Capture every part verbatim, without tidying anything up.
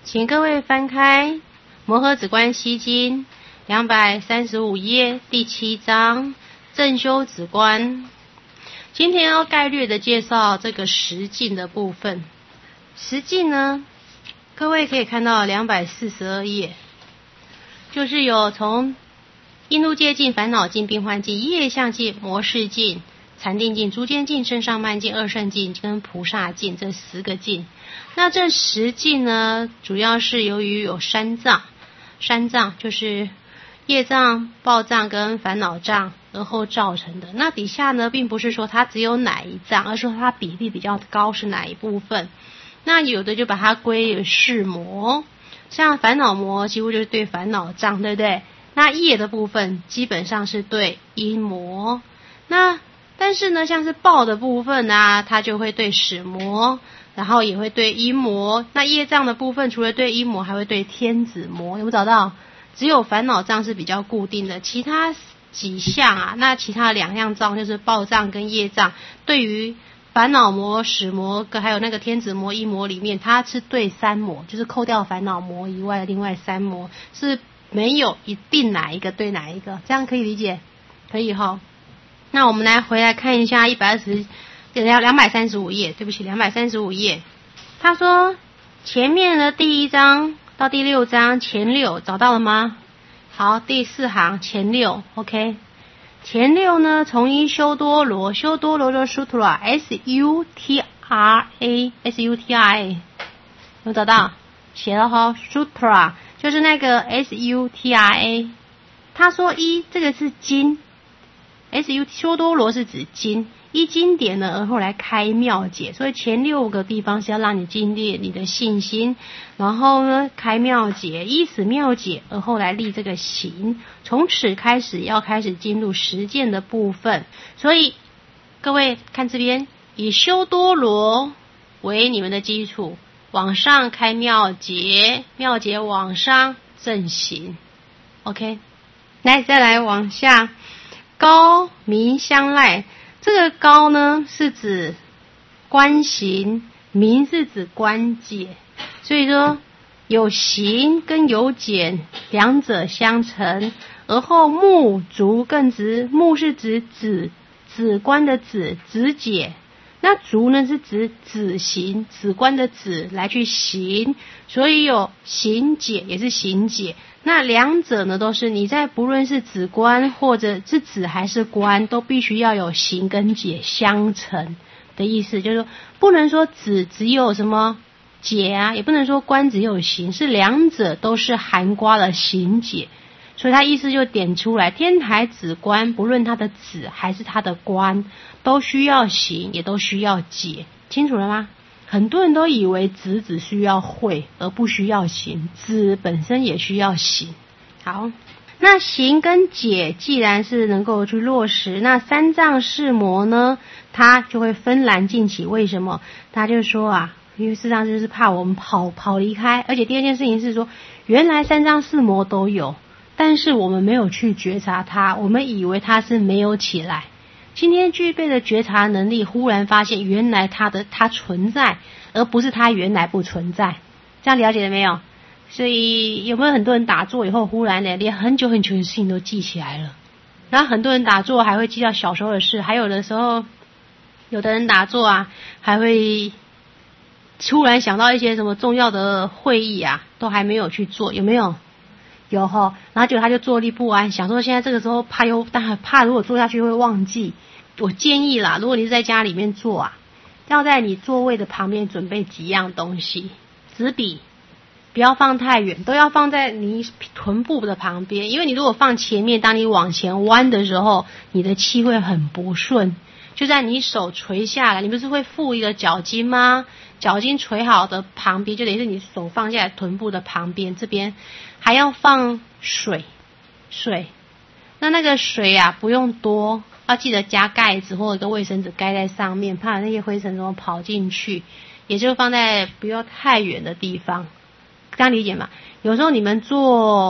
请各位翻开《摩诃止观西经》两百三十五页第七章正修止观。今天要概略的介绍这个十境的部分。十境呢，各位可以看到两百四十二页，就是有从印度界境、烦恼境、病患境、业相境、魔识境、禅定境、诸间境、身上慢境、二圣境跟菩萨境这十个境。那这十境呢，主要是由于有三障，三障就是业障、报障跟烦恼障而后造成的。那底下呢，并不是说它只有哪一障，而是说它比例比较高是哪一部分。那有的就把它归为是魔，像烦恼魔几乎就是对烦恼障，对不对？那业的部分基本上是对因魔。那但是呢，像是报的部分啊，它就会对始魔，然后也会对因魔。那业障的部分除了对因魔，还会对天子魔。有没有找到？只有烦恼障是比较固定的，其他几项啊，那其他两样障就是报障跟业障，对于烦恼魔、始魔还有那个天子魔、因魔里面，它是对三魔，就是扣掉烦恼魔以外的另外三魔是没有一定哪一个对哪一个，这样可以理解？可以齁。那我们来回来看一下一百二十两百三十五页，对不起，两百三十五页。他说前面的第一章到第六章前六找到了吗？好，第四行前六 ，OK。前六呢，从一修多罗，修多罗的 Sutra S U T R A S U T R A 有找到？写了齁 ，Sutra 就是那个 S U T R A。他说一这个是经。S U 修多罗是指经，依经典呢而后来开妙解，所以前六个地方是要让你经历你的信心，然后呢开妙解，依此妙解而后来立这个行，从此开始要开始进入实践的部分。所以各位看这边，以修多罗为你们的基础，往上开妙解，妙解往上正行 OK。 来再来往下，高明相赖，这个高呢是指观行，明是指观解，所以说有行跟有解两者相成，而后目足更直，目是指止止观的止止解，那足呢是指止行止观的止来去行，所以有行解也是行解。那两者呢都是你在不论是止观或者是止还是观，都必须要有行跟解相成的意思，就是说不能说止只有什么解啊，也不能说观只有行，是两者都是含括了行解。所以他意思就点出来，天台止观不论它的止还是它的观，都需要行也都需要解，清楚了吗？很多人都以为止只需要会而不需要行，止本身也需要行。好，那行跟解既然是能够去落实，那三障四魔呢，它就会纷然进起。为什么？他就说啊，因为事实上就是怕我们跑跑离开，而且第二件事情是说，原来三障四魔都有，但是我们没有去觉察它，我们以为它是没有起来。今天具备的觉察能力，忽然发现原来它的它存在，而不是它原来不存在。这样了解了没有？所以有没有很多人打坐以后，忽然呢，连很久很久的事情都记起来了？然后很多人打坐还会记到小时候的事，还有的时候，有的人打坐啊，还会突然想到一些什么重要的会议啊，都还没有去做，有没有？有齁，然后结果他就坐立不安，想说现在这个时候怕又但怕如果坐下去会忘记。我建议啦，如果你是在家里面坐啊，要在你座位的旁边准备几样东西，纸笔不要放太远，都要放在你臀部的旁边，因为你如果放前面，当你往前弯的时候，你的气会很不顺。就在你手垂下来，你不是会附一个脚巾吗？脚巾垂好的旁边，就等于是你手放下来臀部的旁边，这边还要放水水。那那个水啊不用多，要记得加盖子或者一个卫生纸盖在上面，怕那些灰尘怎么跑进去，也就放在不要太远的地方。这样理解吗？有时候你们坐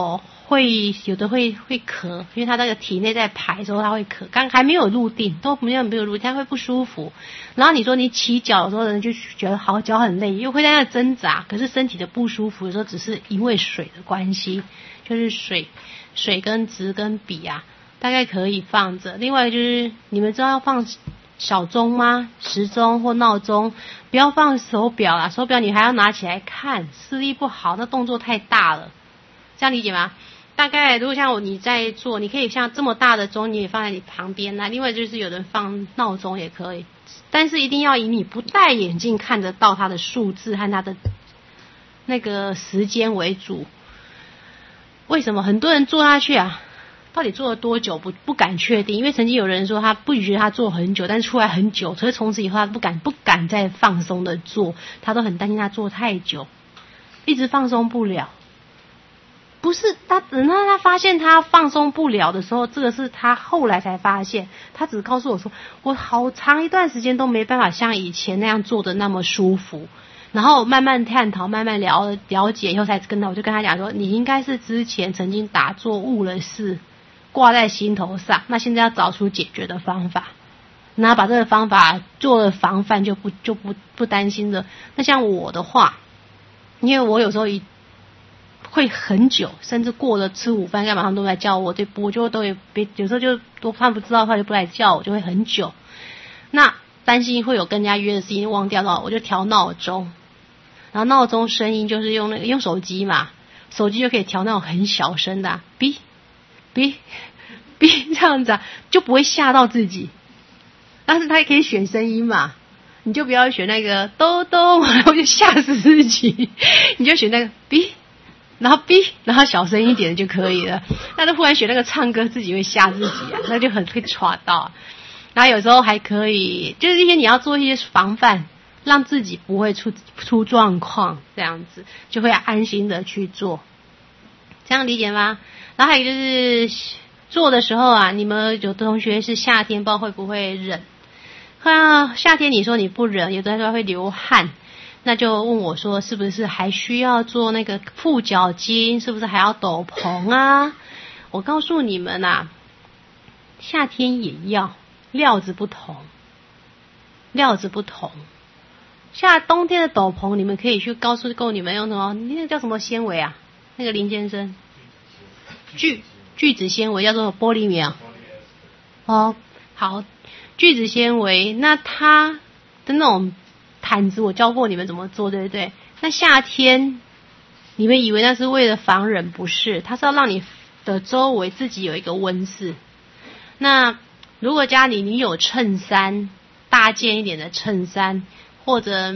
会有的会会咳，因为他那个体内在排的时候他会咳，刚还没有入定，都没有没有入定，他会不舒服。然后你说你起脚的时候，人就觉得好脚很累，又会在那挣扎，可是身体的不舒服有时候只是因为水的关系，就是水水跟纸跟笔啊，大概可以放着。另外就是你们知道要放小钟吗？时钟或闹钟，不要放手表啦，手表你还要拿起来看，视力不好，那动作太大了，这样理解吗？大概如果像我你在做，你可以像这么大的钟，你也放在你旁边啦。另外就是有人放闹钟也可以，但是一定要以你不戴眼镜看得到它的数字和它的那个时间为主。为什么很多人做下去啊？到底做了多久不不敢确定，因为曾经有人说他不觉得他做很久，但是出来很久，可是从此以后他不敢不敢再放松的做，他都很担心他做太久，一直放松不了。不是他等到他发现他放松不了的时候，这个是他后来才发现，他只告诉我说我好长一段时间都没办法像以前那样做的那么舒服，然后慢慢探讨慢慢了了解以后才跟他，我就跟他讲说你应该是之前曾经打坐误了事挂在心头上，那现在要找出解决的方法，然后把这个方法做了防范，就不就不不担心了。那像我的话，因为我有时候一会很久，甚至过了吃午饭干嘛他们都来叫我，对，我就都也别有时候就都他不知道的话就不来叫我，就会很久。那担心会有跟人家约的事情忘掉了，我就调闹钟，然后闹钟声音就是用那个用手机嘛，手机就可以调那种很小声的、啊，哔哔哔这样子啊，就不会吓到自己。但是它也可以选声音嘛，你就不要选那个咚咚，我就吓死自己，你就选那个哔。然后 B， 然后小声一点的就可以了。那他忽然选那个唱歌，自己会吓自己啊，那就很会抓到。然后有时候还可以，就是一些你要做一些防范，让自己不会出出状况，这样子就会安心的去做。这样理解吗？然后还有就是做的时候啊，你们有的同学是夏天，不知道会不会忍？啊，夏天你说你不忍，有的时候会流汗。那就问我说是不是还需要做那个护脚巾，是不是还要斗篷啊？我告诉你们啊，夏天也要，料子不同，料子不同。夏冬天的斗篷你们可以去告诉够你们用什么，那个叫什么纤维啊？那个林先生，聚聚酯纤维叫做玻璃棉。哦，好，聚酯纤维，那它的那种毯子我教过你们怎么做，对不对？那夏天你们以为那是为了防冷，不是，它是要让你的周围自己有一个温室。那如果家里你有衬衫，大件一点的衬衫或者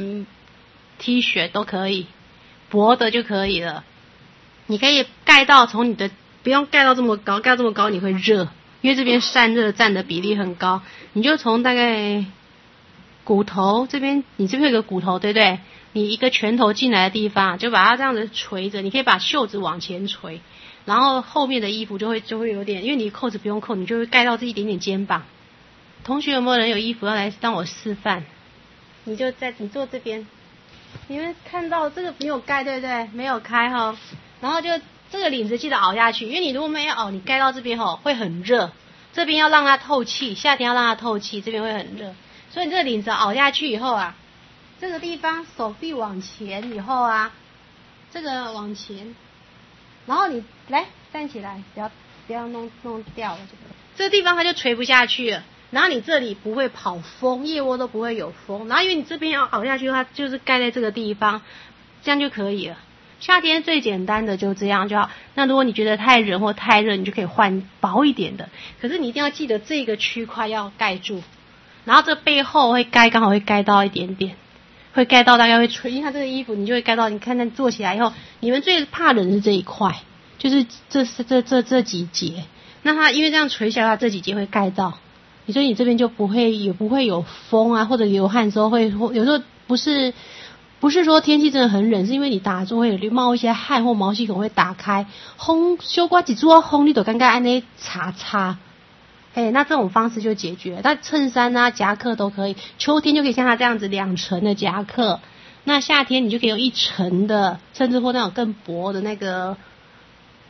T 恤都可以，薄的就可以了。你可以盖到从你的，不用盖到这么高，盖到这么高你会热，因为这边散热占的比例很高，你就从大概骨头这边，你这边有个骨头对不对？你一个拳头进来的地方，就把它这样子垂着，你可以把袖子往前垂，然后后面的衣服就会就会有点，因为你扣子不用扣，你就会盖到这一点点肩膀。同学有没有人有衣服要来让我示范？你就在你坐这边，你们看到这个没有盖对不对？没有开哈，然后就这个领子记得凹下去，因为你如果没有凹，你盖到这边吼会很热，这边要让它透气，夏天要让它透气，这边会很热。所以你这个领子凹下去以后啊，这个地方手臂往前以后啊，这个往前，然后你来站起来，不要不要弄弄掉了这个，这个地方它就垂不下去了。然后你这里不会跑风，腋窝都不会有风。然后因为你这边要凹下去，它就是盖在这个地方，这样就可以了。夏天最简单的就这样就好。那如果你觉得太冷或太热，你就可以换薄一点的。可是你一定要记得这个区块要盖住。然后这背后会盖，刚好会盖到一点点，会盖到大概会垂，因为它这个衣服你就会盖到，你看它做起来以后，你们最怕冷是这一块，就是这这这这几节，那它因为这样垂下来，它这几节会盖到，所以你这边就不会也不会有风啊，或者流汗的时候会，有时候不是不是说天气真的很冷，是因为你打坐会有冒一些汗或毛细孔会打开，烘修刮几做烘你都刚刚按那擦擦。哎，那这种方式就解决。那衬衫啊、夹克都可以，秋天就可以像它这样子两层的夹克，那夏天你就可以用一层的，甚至或那种更薄的那个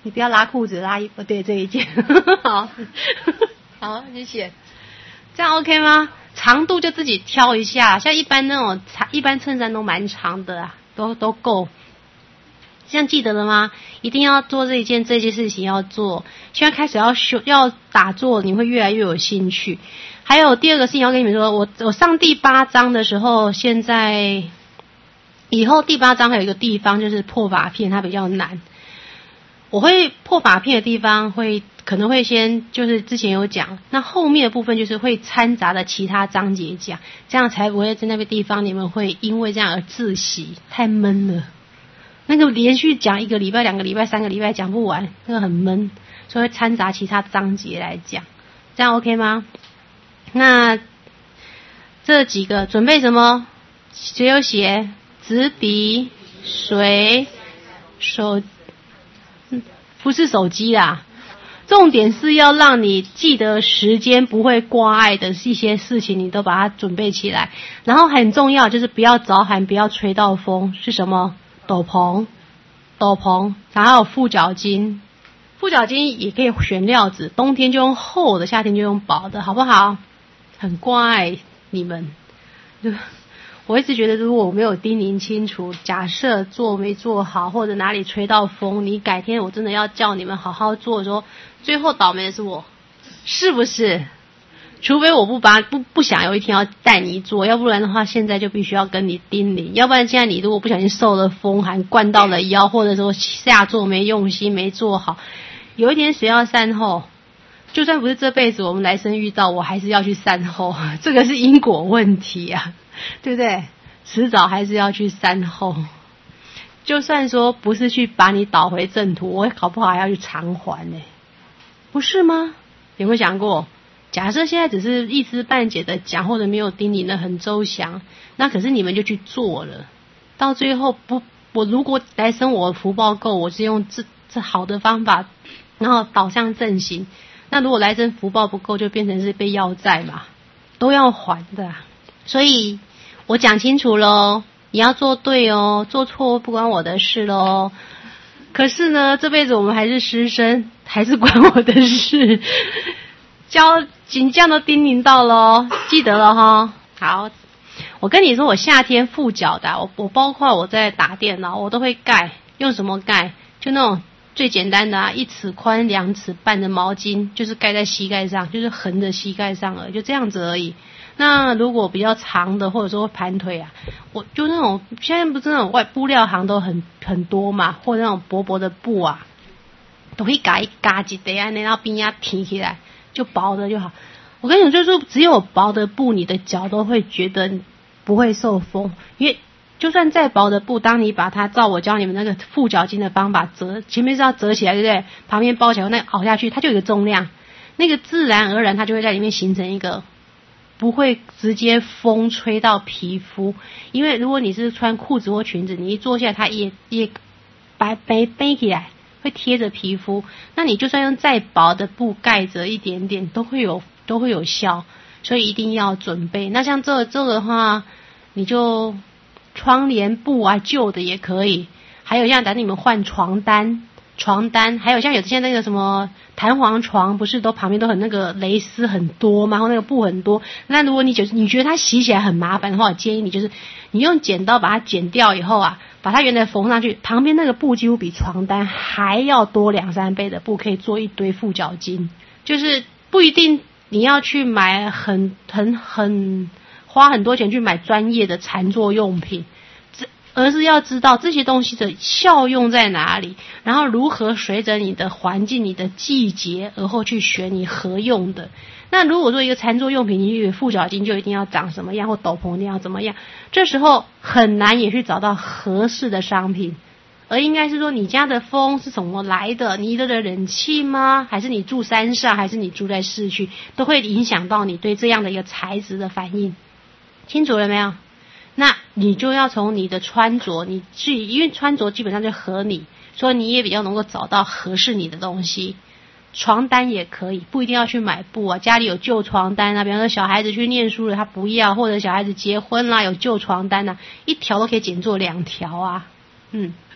你不要拉裤子，拉衣服，对这一件，好，好，谢谢。这样 OK 吗？长度就自己挑一下，像一般那种长，一般衬衫都蛮长的啊，都都够。这样记得了吗？一定要做这一件这件事情要做。现在开始要修要打坐，你会越来越有兴趣。还有第二个事情要跟你们说，我我上第八章的时候，现在以后第八章还有一个地方就是破法片，它比较难。我会破法片的地方会可能会先就是之前有讲，那后面的部分就是会掺杂的其他章节讲，这样才不会在那个地方你们会因为这样而窒息，太闷了。那个连续讲一个礼拜、两个礼拜、三个礼拜讲不完，那个很闷，所以会掺杂其他章节来讲，这样 OK 吗？那这几个准备什么？谁有写？纸笔、水、手，不是手机啦。重点是要让你记得时间不会挂碍的一些事情，你都把它准备起来。然后很重要就是不要着寒，不要吹到风。是什么？斗篷，斗篷，然后有副脚巾，副脚巾也可以选料子，冬天就用厚的，夏天就用薄的，好不好？很挂碍你们。我一直觉得，如果我没有叮咛清楚，假设做没做好，或者哪里吹到风，你改天我真的要叫你们好好做的时候，最后倒霉的是我，是不是？除非我不把不不想有一天要带你做，要不然的话，现在就必须要跟你叮咛，要不然现在你如果不小心受了风寒，灌到了腰，或者说下做没用心没做好，有一天谁要善后？就算不是这辈子我们来生遇到，我还是要去善后，这个是因果问题啊，对不对？迟早还是要去善后。就算说不是去把你导回正途，我搞不好还要去偿还呢，不是吗？有没有想过？假设现在只是一知半解的讲，或者没有叮咛的很周详，那可是你们就去做了，到最后不，我如果来生我福报够，我是用这这好的方法，然后导向正行。那如果来生福报不够，就变成是被要债嘛，都要还的。所以我讲清楚咯，你要做对哦，做错不关我的事咯。可是呢，这辈子我们还是师生，还是关我的事。教警将都叮咛到咯，记得了齁。好，我跟你说，我夏天副脚的，我我包括我在打电脑，我都会盖。用什么盖？就那种最简单的啊，一尺宽两尺半的毛巾，就是盖在膝盖上，就是横着膝盖上而已，就这样子而已。那如果比较长的，或者说盘腿啊，我就那种现在不是那种外布料行都很很多嘛，或者那种薄薄的布啊，都可以嘎一嘎一叠啊，然后边呀提起来。就薄的就好，我跟你说，就是只有薄的布，你的脚都会觉得不会受风，因为就算再薄的布，当你把它照我教你们那个副脚巾的方法折，前面是要折起来，对不对？旁边包起来，那个凹下去，它就有一个重量，那个自然而然它就会在里面形成一个不会直接风吹到皮肤，因为如果你是穿裤子或裙子，你一坐下来，它也也白背背起来。会贴着皮肤，那你就算用再薄的布盖着一点点，都会有都会有效，所以一定要准备。那像这这个的话，你就窗帘布啊，旧的也可以。还有像等你们换床单，床单，还有像有些那个什么弹簧床，不是都旁边都很那个蕾丝很多嘛，然后那个布很多。那如果你觉得你觉得它洗起来很麻烦的话，我建议你就是你用剪刀把它剪掉以后啊。把它原来缝上去，旁边那个布几乎比床单还要多两三倍的布，可以做一堆副脚巾。就是不一定你要去买很很很花很多钱去买专业的禅坐用品，而是要知道这些东西的效用在哪里，然后如何随着你的环境、你的季节而后去选你合用的。那如果说一个禅坐用品，你以为副脚巾就一定要长什么样，或斗篷一定要怎么样，这时候很难也去找到合适的商品，而应该是说你家的风是怎么来的，你的冷气吗？还是你住山上，还是你住在市区，都会影响到你对这样的一个材质的反应。清楚了没有？那你就要从你的穿着，你去，因为穿着基本上就合你，所以你也比较能够找到合适你的东西。床单也可以，不一定要去买布啊，家里有旧床单啊，比方说小孩子去念书了他不要，或者小孩子结婚啦有旧床单啊，一条都可以剪做两条啊。嗯，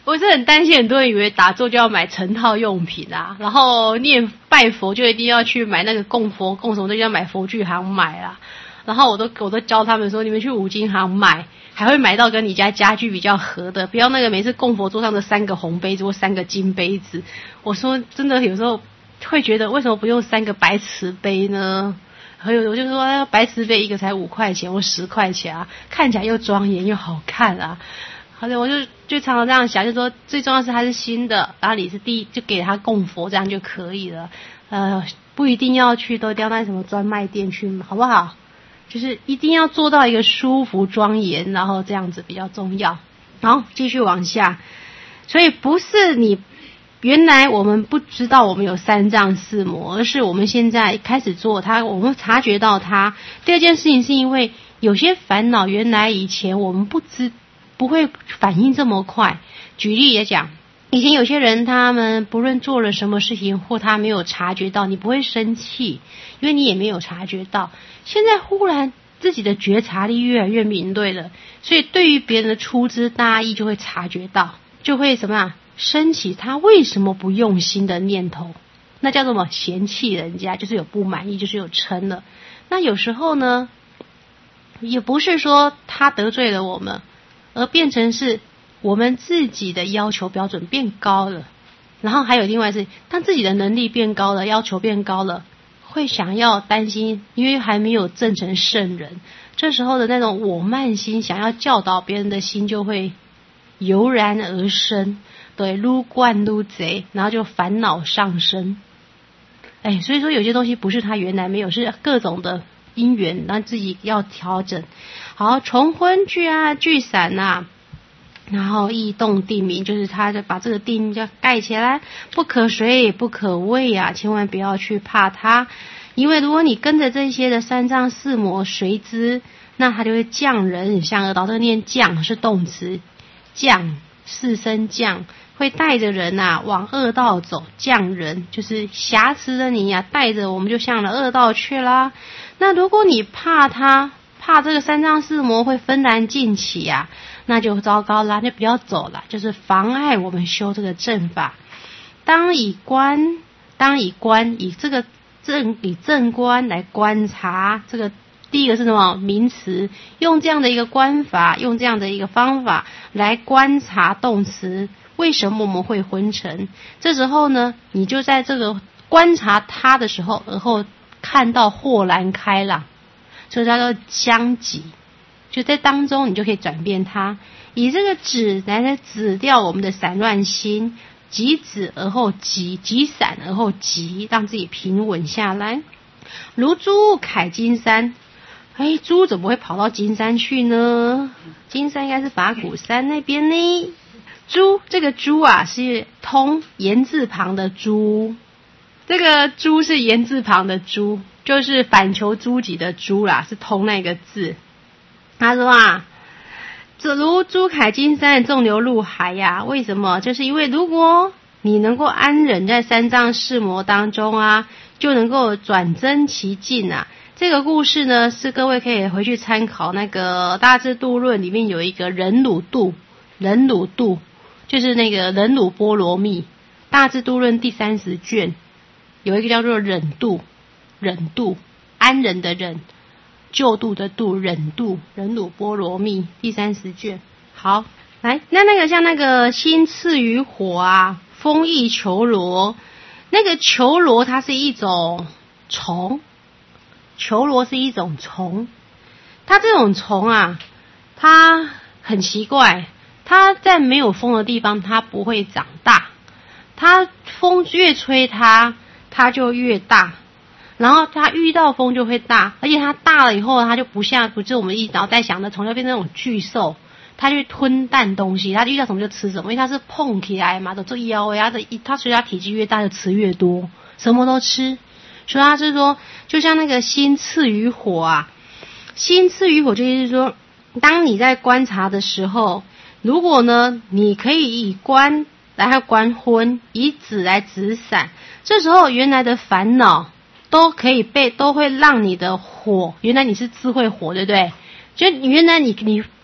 我是很担心很多人以为打坐就要买成套用品啊，然后念拜佛就一定要去买那个供佛供什么都要买佛具行买啦。然后我都我都教他们说，你们去五金行买，还会买到跟你家家具比较合的，不要那个每次供佛桌上的三个红杯子或三个金杯子。我说真的有时候会觉得为什么不用三个白瓷杯呢？还有我就说、哎、白瓷杯一个才五块钱或十块钱啊，看起来又庄严又好看啊。好的，我就就常常这样想，就说最重要是它是新的，然后你是第一就给它供佛，这样就可以了。呃，不一定要去都掉在什么专卖店去，好不好？就是一定要做到一个舒服庄严，然后这样子比较重要。好，继续往下。所以不是你原来我们不知道我们有三障四魔，而是我们现在开始做它，我们察觉到它。第二件事情是因为有些烦恼原来以前我们不知不会反应这么快。举例也讲，以前有些人他们不论做了什么事情或他没有察觉到，你不会生气，因为你也没有察觉到。现在忽然自己的觉察力越来越敏锐了，所以对于别人的粗枝大意就会察觉到，就会什么啊，升起他为什么不用心的念头，那叫做什么？嫌弃人家，就是有不满意，就是有嗔了。那有时候呢，也不是说他得罪了我们，而变成是我们自己的要求标准变高了。然后还有另外是，当自己的能力变高了，要求变高了，会想要担心，因为还没有证成圣人，这时候的那种我慢心，想要教导别人的心就会油然而生，对，撸惯撸贼，然后就烦恼上升。哎，所以说有些东西不是他原来没有，是各种的因缘，让自己要调整。好，重婚聚啊，聚散啊，然后意动定名，就是他就把这个定就盖起来，不可随不可畏啊，千万不要去怕它，因为如果你跟着这些的三障四魔随之，那它就会降人向恶道。这个念降是动词，降四声降，会带着人啊往恶道走，降人就是挟持着你啊，带着我们就向了恶道去啦。那如果你怕他，怕这个三障四魔会纷然尽起啊，那就糟糕啦，就不要走了，就是妨碍我们修这个正法。当以观，当以观，以这个正以正观来观察这个。第一个是什么？名词，用这样的一个观法，用这样的一个方法来观察动词，为什么我们会昏沉？这时候呢，你就在这个观察它的时候，而后看到豁然开朗，所以叫做相即，就在当中你就可以转变它，以这个止来来止掉我们的散乱心，即止而后即，即散而后即，让自己平稳下来。如猪凯金山，哎，猪怎么会跑到金山去呢？金山应该是法鼓山那边呢。猪，这个猪啊是通言字旁的猪，这个猪是言字旁的猪，就是反求诸己的猪啦，是通那个字。他说啊，这如猪凯金山，纵流入海呀、啊。为什么？就是因为如果你能够安忍在三障四魔当中啊，就能够转增其境啊。这个故事呢，是各位可以回去参考那个《大智度论》里面有一个忍辱度，忍辱度就是那个忍辱波罗蜜，《大智度论》第三十卷有一个叫做忍度，忍度安忍的忍，救度的度，忍度忍辱波罗蜜第三十卷。好，来，那那个像那个心次于火啊，风翼求罗，那个求罗它是一种虫。球螺是一种虫，它这种虫啊，它很奇怪，它在没有风的地方它不会长大，它风越吹它，它就越大，然后它遇到风就会大，而且它大了以后，它就不像不是我们一脑袋想的虫，就变成那种巨兽，它就吞啖东西，它遇到什么就吃什么，因为它是碰起来嘛，的这腰呀，它它随它体积越大就吃越多，什么都吃。所以他是说，就像那个心次于火啊，心次于火就是说，当你在观察的时候，如果呢，你可以以观来观昏，以止来止散，这时候原来的烦恼都可以被，都会让你的火，原来你是智慧火，对不对？就原来你你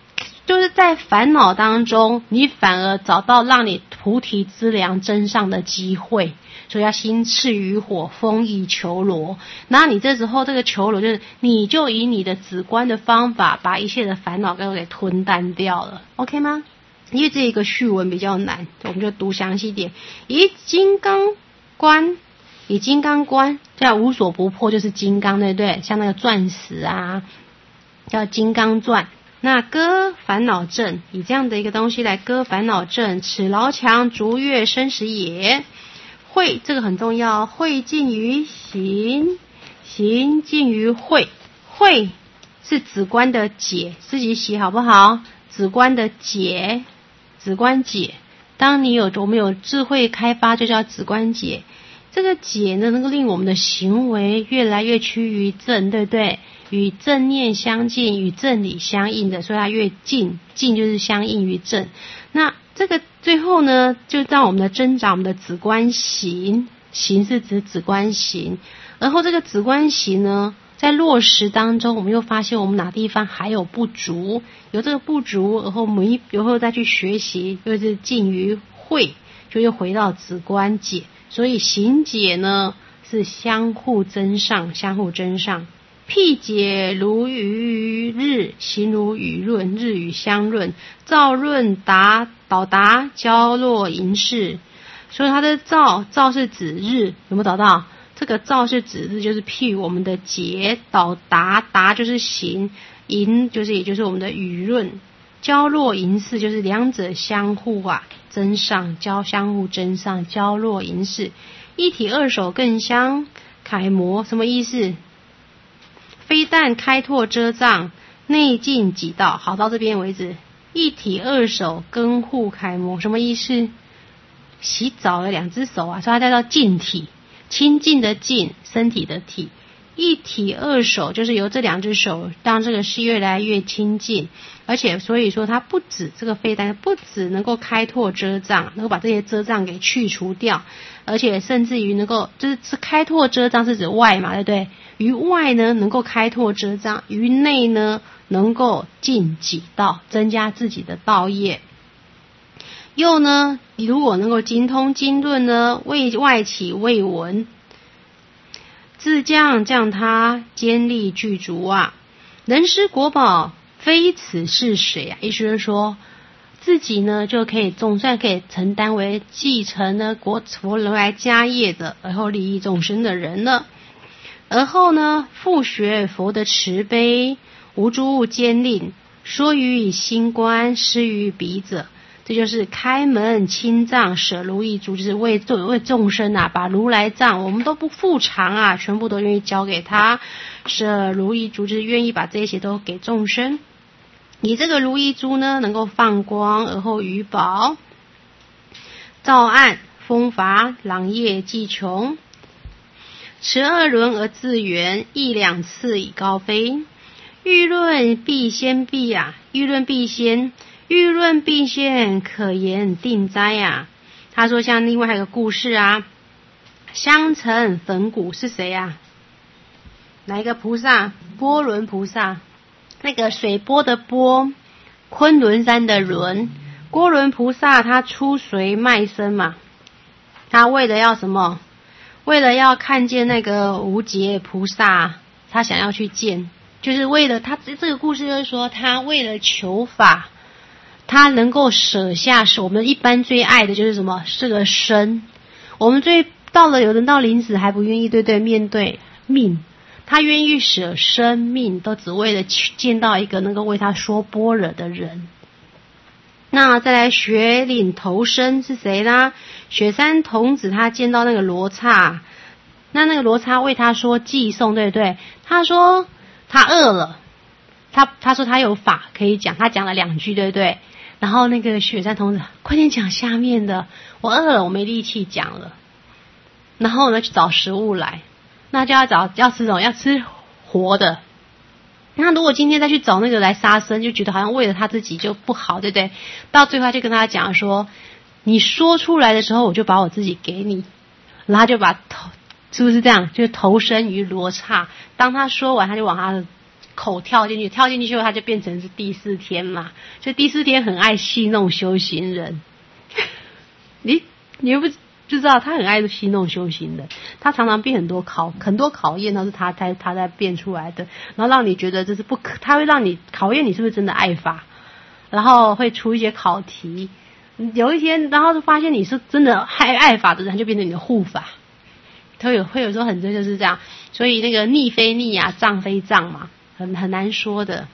就是在烦恼当中，你反而找到让你菩提资粮增上的机会。所以要心炽于火，风以求罗。然后你这时候这个求罗，就是你就以你的止观的方法，把一切的烦恼给吞淡掉了 ，OK 吗？因为这一个序文比较难，我们就读详细一点。以金刚观，以金刚观叫无所不破，就是金刚，对不对？像那个钻石啊，叫金刚钻。那割烦恼阵，以这样的一个东西来割烦恼阵，此劳强逐越生死也。慧这个很重要，慧尽于行，行尽于慧。慧是止观的解，自己写好不好？止观的解，止观解。当你有我们有智慧开发，就叫止观解。这个解呢，能够令我们的行为越来越趋于正，对不对？与正念相近，与正理相应的，所以它越近，近就是相应于正。那这个最后呢，就让我们的增长我们的止观行，行是指止观行。然后这个止观行呢，在落实当中，我们又发现我们哪地方还有不足，有这个不足，然后我们以后再去学习，又是近于慧，就又回到止观解。所以行解呢是相互增上，相互增上。辟解如于日，行如雨润，日与相润，照润达导达交落盈视。所以它的照，照是指日，有没有找到？这个照是指日，就是譬如我们的解，导达达就是行，盈就是也就是我们的雨润，交落盈视就是两者相互啊增上，交相互增上，交落盈视。一体二手更相楷模，什么意思？非但开拓遮障，内尽己道。好，到这边为止。一体二手更互楷模，什么意思？洗澡有两只手啊，所以它叫做净体，清净的净，身体的体。一体二手就是由这两只手让这个是越来越亲近，而且所以说它不止这个非但不止能够开拓遮障，能够把这些遮障给去除掉，而且甚至于能够就是开拓遮障是指外嘛，对不对？于外呢能够开拓遮障，于内呢能够尽己道，增加自己的道业。又呢，你如果能够精通经论呢，为外起未闻，自降降他，坚力具足啊！人施国宝，非此是谁啊？意思是说，自己呢就可以总算可以承担为继承呢国佛如来家业的，而后利益众生的人了。而后呢，复学佛的慈悲，无诸坚令，说于以心观，施于彼者。这就是开门清藏，舍如意珠，就是为为众生啊，把如来藏我们都不复常啊，全部都愿意交给他，舍如意珠就是愿意把这些都给众生。以这个如意珠呢，能够放光，而后于宝，照暗风伐，朗业既穷，持二轮而自圆，一两次以高飞。欲论必先必啊，欲论必先。欲论必先，可言定哉啊！他说，像另外还有个故事啊，香尘粉骨是谁啊？哪一个菩萨？波轮菩萨。那个水波的波，昆仑山的仑，波轮菩萨他出水卖身嘛，他为了要什么？为了要看见那个无节菩萨，他想要去见，就是为了他这个故事就是说，他为了求法。他能够舍下，是我们一般最爱的就是什么？是个身。我们最到了有人到临死还不愿意对对面对命，他愿意舍生命，都只为了见到一个能够为他说般若的人。那再来雪岭投生是谁呢？雪山童子他见到那个罗刹，那那个罗刹为他说寄送，对不对？他说他饿了，他他说他有法可以讲，他讲了两句，对不对？然后那个雪山童子，快点讲下面的，我饿了，我没力气讲了。然后呢，去找食物来，那就要找要吃什么？要吃活的。那如果今天再去找那个来杀生，就觉得好像为了他自己就不好，对不对？到最后就跟他讲说，你说出来的时候，我就把我自己给你，然后就把头，是不是这样？就投身于罗刹。当他说完，他就往他的口跳进去，跳进去之后他就变成是第四天嘛，所以第四天很爱戏弄修行人。你你又不就知道他很爱戏弄修行人，他常常变很多考很多考验都是他在他在变出来的，然后让你觉得这是不可，他会让你考验你是不是真的爱法，然后会出一些考题，有一天然后就发现你是真的爱爱法的人，就变成你的护法。他有会有时候很多就是这样，所以那个逆非逆啊，障非障嘛，很很难说的。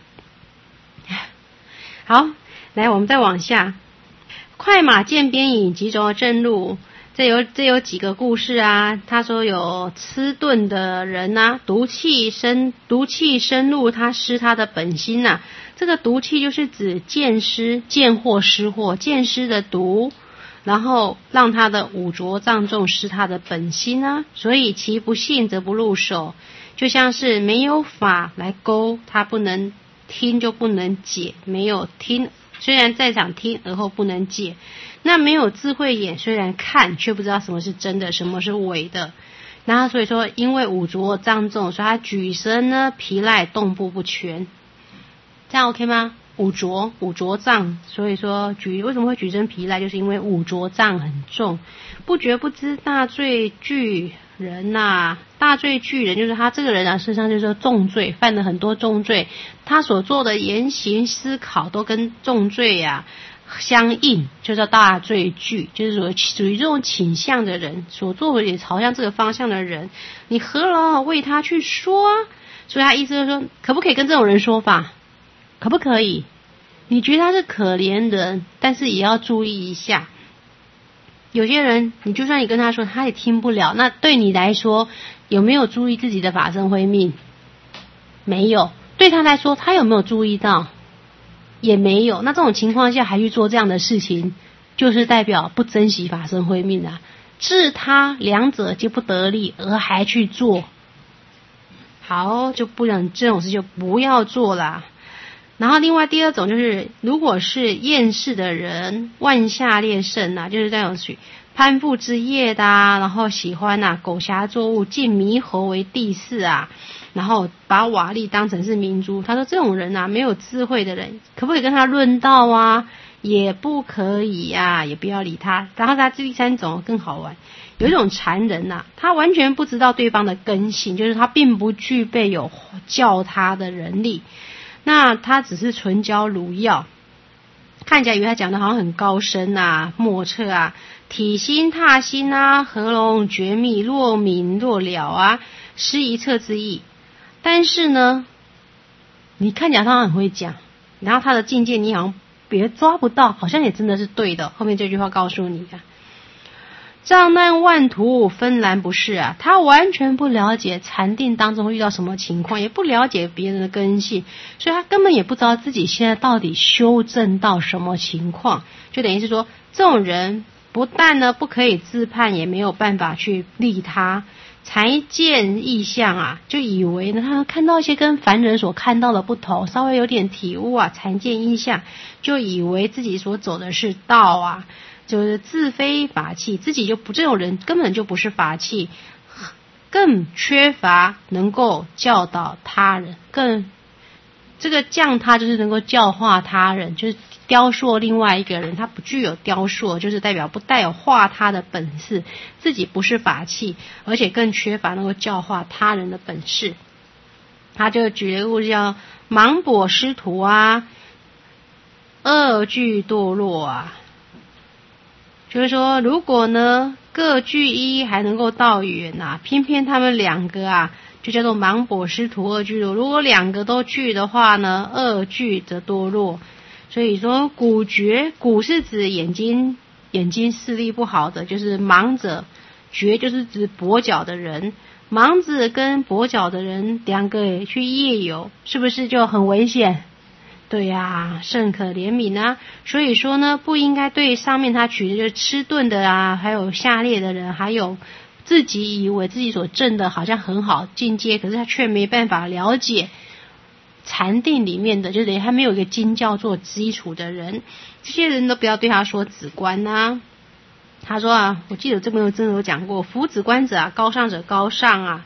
好，来我们再往下，快马见边影，急着正路。这有这有几个故事啊，他说有吃钝的人啊，毒气生毒气生入他失他的本心啊。这个毒气就是指见失见惑失惑见失的毒，然后让他的五浊障重失他的本心啊，所以其不信则不入手，就像是没有法来勾，他不能听就不能解，没有听虽然在场听而后不能解，那没有智慧眼虽然看却不知道什么是真的什么是伪的，然后所以说因为五浊障重，所以他举身呢疲赖动步不全，这样 OK 吗？五浊五浊障，所以说举为什么会举身疲赖，就是因为五浊障很重，不觉不知大罪巨人啊，大罪巨人就是他这个人啊，事实上就是说重罪，犯了很多重罪，他所做的言行思考都跟重罪啊相应，就叫大罪巨，就是说属于这种倾向的人，所做的也朝向这个方向的人，你何劳为他去说啊？所以他意思就是说，可不可以跟这种人说法？可不可以？你觉得他是可怜人，但是也要注意一下。有些人，你就算你跟他说，他也听不了。那对你来说，有没有注意自己的法身慧命？没有。对他来说，他有没有注意到？也没有。那这种情况下还去做这样的事情，就是代表不珍惜法身慧命啊。治他两者皆不得力，而还去做，好，就不能这种事就不要做啦。然后另外第二种就是，如果是厌世的人，万下劣胜啊，就是那种属于攀附之业的啊，然后喜欢啊苟暇作物，敬猕猴为帝释啊，然后把瓦砾当成是明珠。他说这种人啊，没有智慧的人，可不可以跟他论道啊？也不可以啊，也不要理他。然后他第三种更好玩，有一种禅人啊，他完全不知道对方的根性，就是他并不具备有教他的能力。那他只是纯教儒药，看起来以为他讲的好像很高深啊莫测啊，体心踏心啊，合龙绝密，若明若了啊，失一测之意。但是呢，你看起来他很会讲，然后他的境界你好像别抓不到，好像也真的是对的。后面这句话告诉你啊，障难万途纷然不是啊，他完全不了解禅定当中会遇到什么情况，也不了解别人的根性，所以他根本也不知道自己现在到底修正到什么情况。就等于是说，这种人不但呢不可以自判，也没有办法去利他。才见异象啊，就以为呢他看到一些跟凡人所看到的不同，稍微有点体悟啊，才见异象，就以为自己所走的是道啊，就是自非法器，自己就不这种人根本就不是法器，更缺乏能够教导他人，更这个降他就是能够教化他人，就是雕塑另外一个人，他不具有雕塑，就是代表不带有化他的本事，自己不是法器，而且更缺乏能够教化他人的本事。他就举了个故事叫盲跛师徒啊，二俱堕落啊，就是说如果呢各俱一还能够到远啊，偏偏他们两个啊就叫做盲跛师徒二俱落，如果两个都俱的话呢，二俱则堕落。所以说骨绝，骨是指眼睛眼睛视力不好的，就是盲者，绝就是指跛脚的人。盲子跟跛脚的人两个去夜游，是不是就很危险？对呀、啊，甚可怜悯啊。所以说呢，不应该对上面他举的就是吃顿的啊，还有下列的人，还有自己以为自己所证的好像很好境界，可是他却没办法了解禅定里面的，就等于他没有一个经教做基础的人，这些人都不要对他说止观啊。他说啊，我记得这边真的有讲过，夫止观者啊，高尚者高尚啊，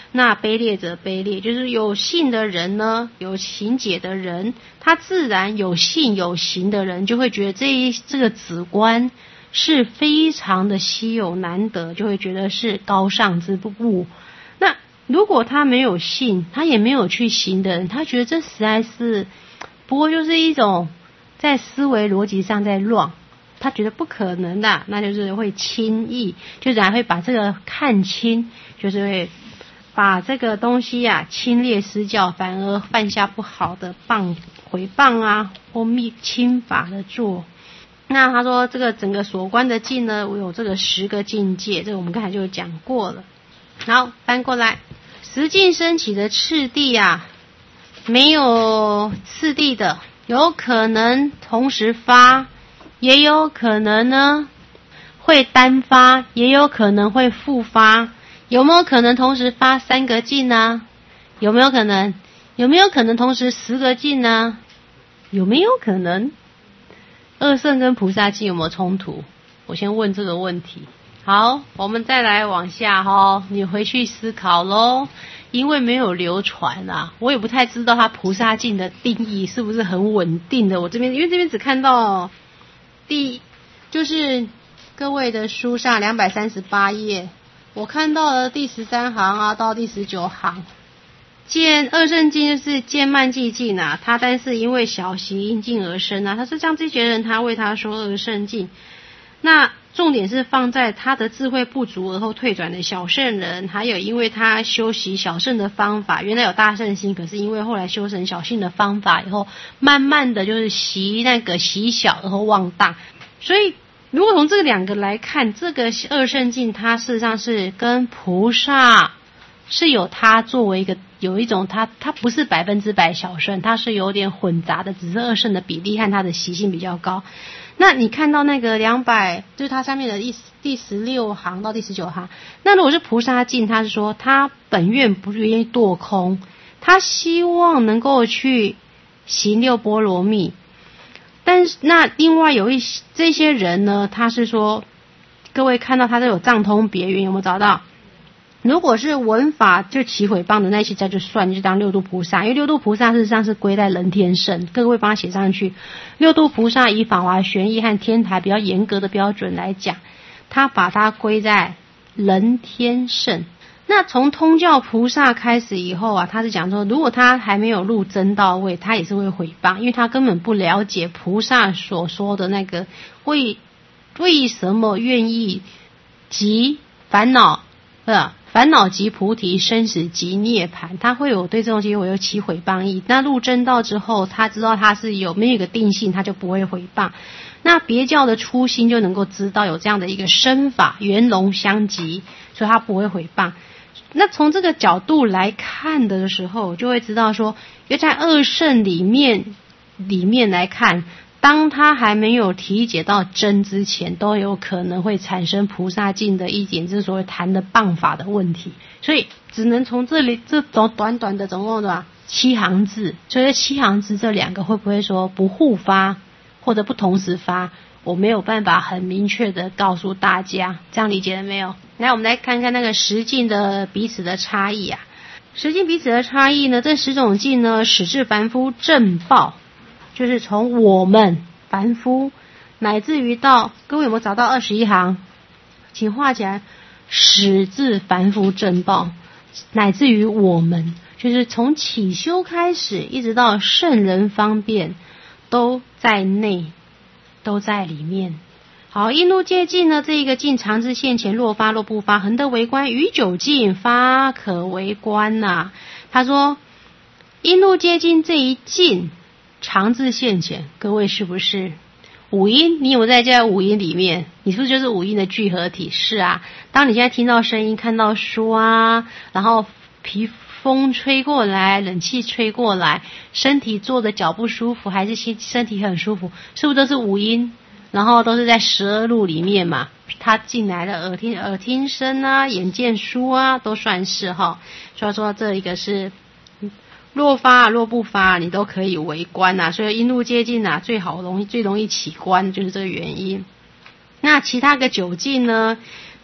那卑劣者卑劣，就是有信的人呢，有行解的人，他自然有信有行的人就会觉得这一这个子观是非常的稀有难得，就会觉得是高尚之物。那如果他没有信，他也没有去行的人，他觉得这实在是不过就是一种在思维逻辑上在乱，他觉得不可能的，那就是会轻易，就是还会把这个看轻，就是会把这个东西啊轻蔑施教，反而犯下不好的谤毁谤啊或密轻法的做。那他说这个整个所观的境呢，我有这个十个境界，这个我们刚才就讲过了。好，翻过来，十境升起的次第啊，没有次第的，有可能同时发，也有可能呢会单发，也有可能会复发。有没有可能同时发三个境呢？有没有可能？有没有可能同时十个境呢？有没有可能？二圣跟菩萨境有没有冲突？我先问这个问题。好，我们再来往下齁，你回去思考咯。因为没有流传啊，我也不太知道它菩萨境的定义是不是很稳定的。我这边因为这边只看到第就是各位的书上两百三十八页，我看到了第十三行啊到第十九行。见二圣境就是见慢寂境啊，他但是因为小行因境而生啊，他是像这些人他为他说二圣境。那重点是放在他的智慧不足而后退转的小圣人，还有因为他修习小圣的方法，原来有大圣心，可是因为后来修成小圣的方法以后，慢慢的就是习那个习小而后忘大。所以如果从这两个来看，这个二圣境它事实上是跟菩萨是有它作为一个有一种它它不是百分之百小圣，它是有点混杂的，只是二圣的比例和它的习性比较高。那你看到那个两百，就是它上面的第十六行到第十九行，那如果是菩萨境，他是说他本愿不愿意堕空，他希望能够去行六波罗蜜。但是那另外有一些这些人呢，他是说各位看到他都有藏通别圆，有没有找到？如果是闻法就起毁谤的那些，这就算就当六度菩萨，因为六度菩萨事实上是归在人天圣，各位帮他写上去。六度菩萨以法华玄义和天台比较严格的标准来讲，他把它归在人天圣。那从通教菩萨开始以后啊，他是讲说，如果他还没有入真道位，他也是会毁谤，因为他根本不了解菩萨所说的那个为为什么愿意及烦恼，是吧？烦恼即菩提，生死即涅槃，他会有对这东西会有起毁谤意。那入真道之后，他知道他是有没有一个定性，他就不会毁谤。那别教的初心就能够知道有这样的一个身法，圆融相即，所以他不会毁谤。那从这个角度来看的时候，就会知道说，因为在二圣里面里面来看，当他还没有体解到真之前，都有可能会产生菩萨境的一点，之所谓谈的谤法的问题。所以只能从这里这种短短的总共的七行字，所以七行字这两个会不会说不互发或者不同时发，我没有办法很明确的告诉大家，这样理解了没有？来，我们来看看那个十境的彼此的差异啊。十境彼此的差异呢，这十种境呢，始至凡夫正报，就是从我们凡夫乃至于到各位有没有找到二十一行？请画起来，始至凡夫正报，乃至于我们，就是从起修开始，一直到圣人方便，都在内，都在里面。好，应入界境呢，这一个境常至现前，若发若不发，恒得为观，于九境发可为观呐、啊。他说，应入界境这一境常至现前，各位是不是五音？你有在这五音里面，你是不是就是五音的聚合体？是啊。当你现在听到声音，看到书啊，然后皮风吹过来，冷气吹过来，身体坐的脚不舒服，还是身体很舒服，是不是都是五音？然后都是在十二路里面嘛，他进来的耳听耳听声啊，眼见书啊，都算是哈。所以说这一个是若发若不发，你都可以为观呐、啊。所以应入界境啊，最好容易最容易起观，就是这个原因。那其他个九境呢，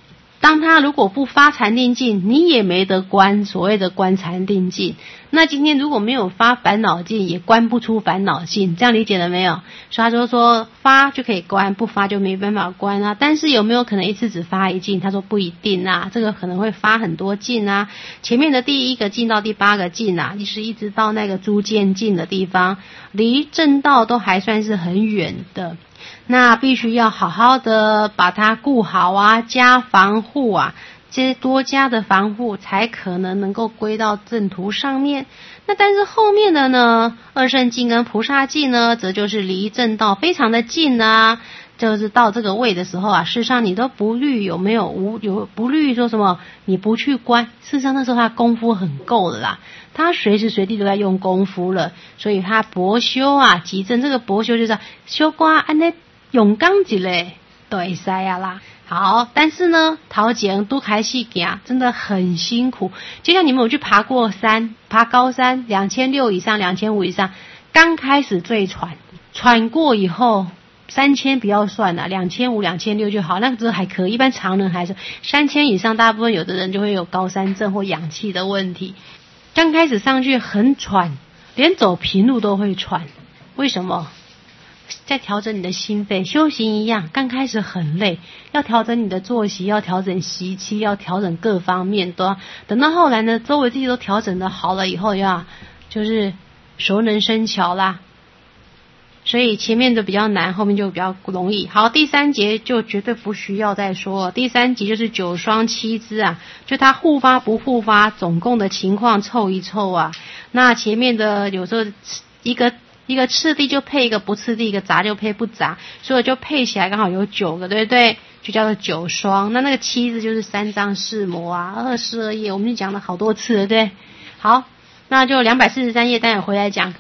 当他如果不发禅定境，你也没得观所谓的观禅定境。那今天如果没有发烦恼境，也观不出烦恼性，这样理解了没有？所以他就说发就可以观，不发就没办法观啊。但是有没有可能一次只发一境？他说不一定啊，这个可能会发很多境啊。前面的第一个境到第八个境啊，就是一直到那个诸见境的地方，离正道都还算是很远的。那必须要好好的把它顾好啊，加防护啊，这些多加的防护才可能能够归到正途上面。那但是后面的呢，二圣境跟菩萨境呢，则就是离正道非常的近啊。就是到这个位的时候啊，事实上你都不虑有没有无有不虑说什么你不去观，事实上那时候他功夫很够了啦，他随时随地都在用功夫了，所以他博修啊，急正这个博修就是修瓜安呢用刚一类都会使啊啦。好，但是呢，桃前都开始行，真的很辛苦。就像你们有去爬过山，爬高山两千六以上、两千五以上，刚开始最喘，喘过以后。三千不要算了，两千五、两千六就好，那个时候还可以。一般常人还是三千以上，大部分有的人就会有高山症或氧气的问题。刚开始上去很喘，连走平路都会喘。为什么？在调整你的心肺，修行一样，刚开始很累，要调整你的作息，要调整习气，要调整各方面都要。等到后来呢，周围自己都调整的好了以后呀，就是熟能生巧啦。所以前面的比较难，后面就比较容易。好，第三节就绝对不需要再说了。第三节就是九双七支啊，就它护发不护发，总共的情况凑一凑啊。那前面的有时候一个一个次第就配一个不次第，一个杂就配不杂，所以就配起来刚好有九个，对不对？就叫做九双。那那个七支就是三藏四摩啊，二十二页我们就讲了好多次了，对不对？好，那就两百四十三页，待会回来讲。